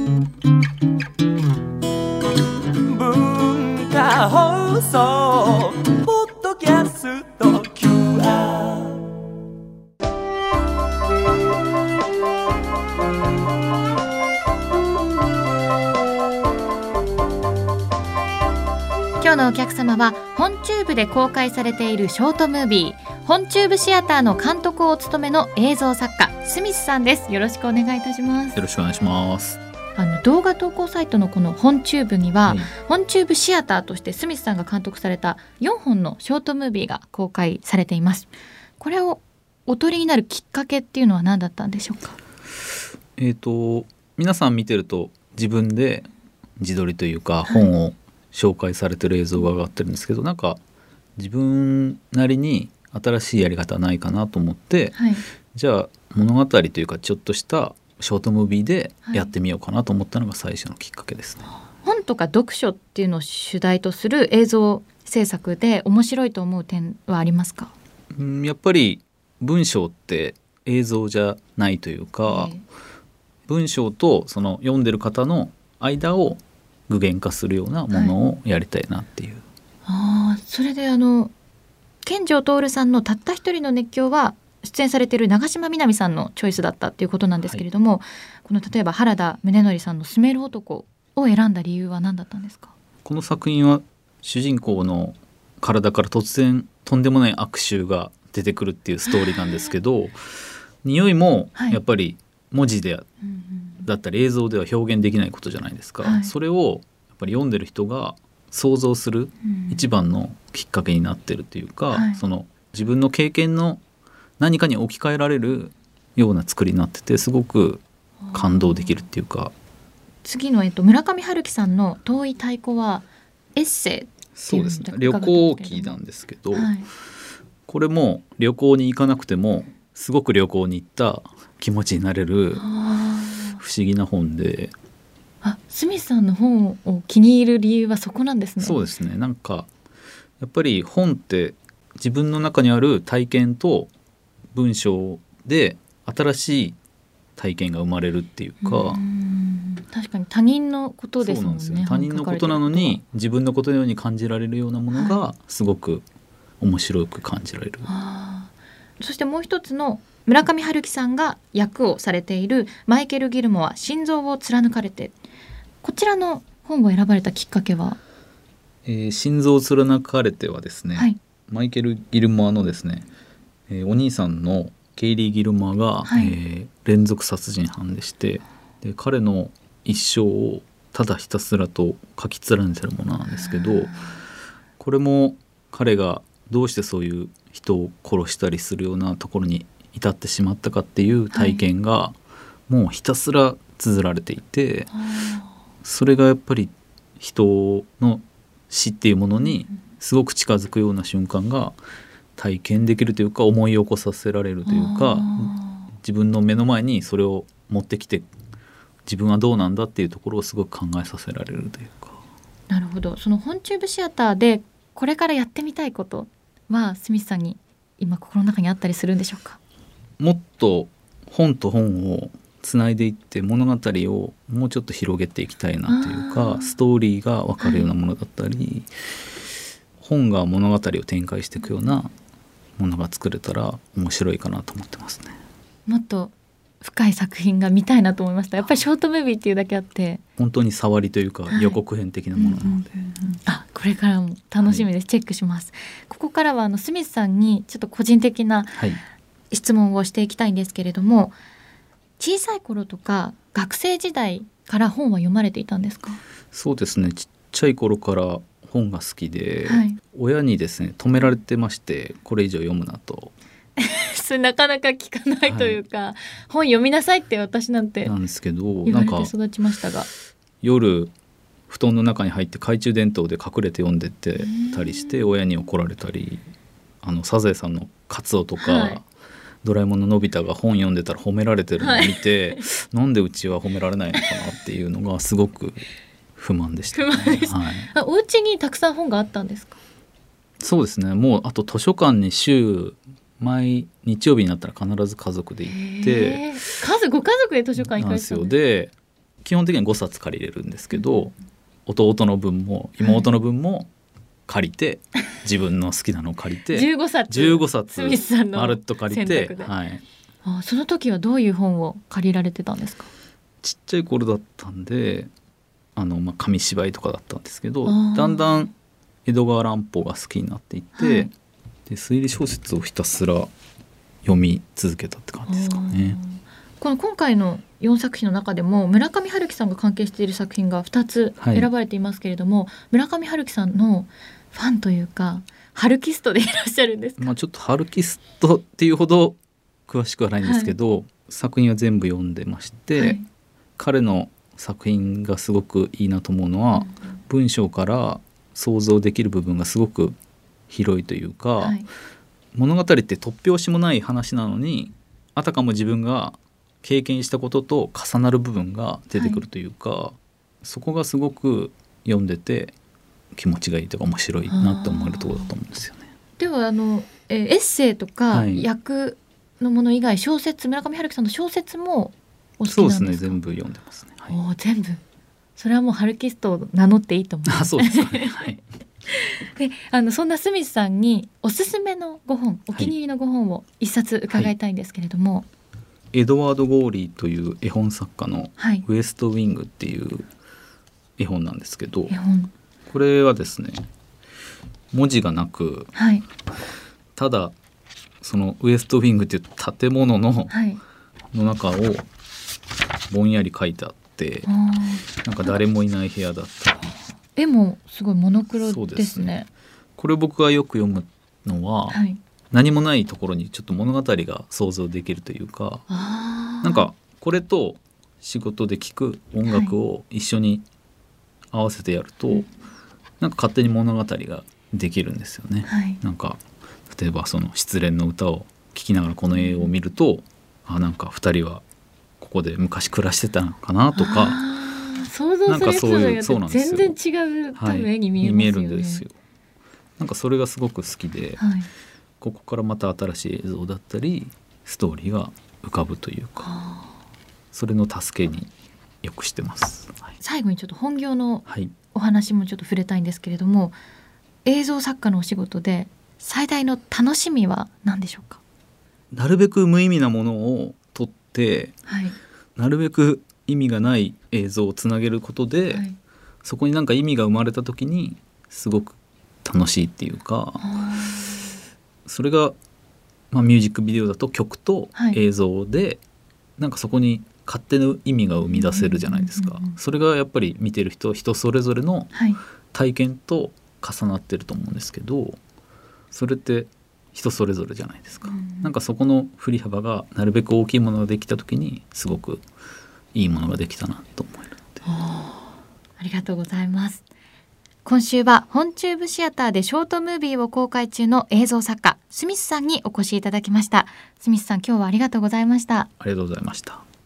文化放送ポッドキャスト QR。 今日のお客様は本チューブで公開されているショートムービー本チューブシアターの監督をお務めの映像作家スミスさんです。よろしくお願いいたします。 よろしくお願いします。 動画投稿サイトのこの本チューブには、 はい、 本チューブシアターとしてスミスさんが監督された4本のショートムービーが公開されています。これをお撮りになるきっかけっていうのは何だったんでしょうか？ 皆さん見てると自分で自撮りというか本を紹介されてる映像が上がってるんですけど、なんか自分なりに新しいやり方はないかなと思って、 はい、 じゃあ物語というかちょっとしたショートムービーでやってみようかなと思ったのが最初のきっかけですね。 本とか読書っていうのを主題とする映像制作で面白いと思う点はありますか？ やっぱり文章って映像じゃないというか、文章とその読んでる方の間を具現化するようなものをやりたいなっていう、 それで健城徹さんのたった一人の熱狂は出演されている長島みなみさんのチョイスだったっていうことなんですけれども、この例えば原田宗則さんのスメル男を選んだ理由は何だったんですか？ この作品は主人公の体から突然とんでもない悪臭が出てくるっていうストーリーなんですけど匂いもやっぱり文字でだったり映像では表現できないことじゃないですか、それをやっぱり読んでる人が想像する一番のきっかけになってるというか、その自分の経験の何かに置き換えられるような作りになってて、すごく感動できるっていうか。 次の、村上春樹さんの遠い太鼓はエッセイ。 そうですね、旅行記なんですけど、これも旅行に行かなくてもすごく旅行に行った気持ちになれる不思議な本で、 スミスさんの本を気に入る理由はそこなんですね。 そうですね、なんかやっぱり本って自分の中にある体験と文章で新しい体験が生まれるっていうか、 確かに他人のことですもんね。 そうなんですよ、他人のことなのに自分のことのように感じられるようなものがすごく面白く感じられる、 そしてもう一つの村上春樹さんが役をされているマイケル・ギルモア心臓を貫かれて、こちらの本を選ばれたきっかけは？ 心臓を貫かれてはですね、マイケル・ギルモアのですね、お兄さんのケイリー・ギルモアが、連続殺人犯でして、で彼の一生をただひたすらと書き連ねてるものなんですけど、これも彼がどうしてそういう人を殺したりするようなところに至ってしまったかっていう体験がもうひたすら綴られていて、それがやっぱり人の死っていうものにすごく近づくような瞬間が体験できるというか、思い起こさせられるというか、自分の目の前にそれを持ってきて自分はどうなんだっていうところをすごく考えさせられるというか。 なるほど。その本チューブシアターでこれからやってみたいことはスミスさんに今心の中にあったりするんでしょうか？ もっと本と本をつないでいって物語をもうちょっと広げていきたいなというか、ストーリーが分かるようなものだったり、本が物語を展開していくようなものが作れたら面白いかなと思ってますね。 もっと深い作品が見たいなと思いました。やっぱりショートムービーっていうだけあって本当に触りというか予告編的なものなので、 これからも楽しみです、チェックします。ここからはスミスさんにちょっと個人的な質問をしていきたいんですけれども、小さい頃とか学生時代から本は読まれていたんですか？ そうですね、ちっちゃい頃から本が好きで、親にですね止められてまして、これ以上読むなとそれなかなか聞かないというか、本読みなさいって私なんてなんですけど、 言われて育ちましたが、 夜布団の中に入って懐中電灯で隠れて読んでってたりして親に怒られたり、サザエさんのカツオとか、ドラえもんののび太が本読んでたら褒められてるのを見て、なんでうちは褒められないのかなっていうのがすごく不満でした、 不満です、お家にたくさん本があったんですか？ そうですね、もうあと図書館に毎日曜日になったら必ず家族で行って、 ご家族で図書館行かれてたんですか？ で基本的には5冊借りれるんですけど、弟の分も妹の分も借りて、自分の好きなのを借りて15冊スミスさんのまるっと借りて、はい、 その時はどういう本を借りられてたんですか？ ちっちゃい頃だったんで紙芝居とかだったんですけど、だんだん江戸川乱歩が好きになっていって、はい、で推理小説をひたすら読み続けたって感じですかね。 今回の4作品の中でも村上春樹さんが関係している作品が2つ選ばれていますけれども、はい、村上春樹さんのファンというか春キストでいらっしゃるんですか？ ちょっと春キストっていうほど詳しくはないんですけど、はい、作品は全部読んでまして、はい、彼の作品がすごくいいなと思うのは、文章から想像できる部分がすごく広いというか、はい、物語って突拍子もない話なのにあたかも自分が経験したことと重なる部分が出てくるというか、はい、そこがすごく読んでて気持ちがいいとか面白いなって思えるところだと思うんですよね。 ではエッセイとか訳のもの以外、小説、村上春樹さんの小説もお好きなんですか？ そうですね、全部読んでますね。はい、 全部。それはもう春キストを名乗っていいと思います。 そうですかね。はい。 でそんなスミスさんにおすすめの5本、お気に入りの5本を一冊伺いたいんですけれども、はい、 エドワード・ゴーリーという絵本作家のウエストウィングっていう絵本なんですけど、これはですね、文字がなく、はい、ただそのウエストウィングっていう建物の中をぼんやり描いてあって、なんか誰もいない部屋だったり、 絵もすごいモノクロですね。そうですね。 これ僕がよく読むのは、はい、何もないところにちょっと物語が想像できるというか、なんかこれと仕事で聴く音楽を一緒に合わせてやると、はい、なんか勝手に物語ができるんですよね。はい、なんか例えばその失恋の歌を聴きながらこの絵を見ると、なんか2人はここで昔暮らしてたのかなとか、 想像する人によって全然違う多分絵に見えますよね。見えるんですよ。 なんかそれがすごく好きで、はい、ここからまた新しい映像だったりストーリーが浮かぶというか、それの助けによくしてます。はい、 最後にちょっと本業のお話もちょっと触れたいんですけれども、映像作家のお仕事で最大の楽しみは何でしょうか？ なるべく無意味なものを撮って、はい、なるべく意味がない映像をつなげることで、はい、そこになんか意味が生まれた時にすごく楽しいっていうか、それが、ミュージックビデオだと曲と映像で、はい、なんかそこに勝手な意味が生み出せるじゃないですか。それがやっぱり見てる人それぞれの体験と重なってると思うんですけど、それって人それぞれじゃないですか。なんかそこの振り幅がなるべく大きいものができた時にすごくいいものができたなと思えるので。 ありがとうございます。今週は本チューブシアターでショートムービーを公開中の映像作家スミスさんにお越しいただきました。スミスさん、今日はありがとうございました。 ありがとうございました。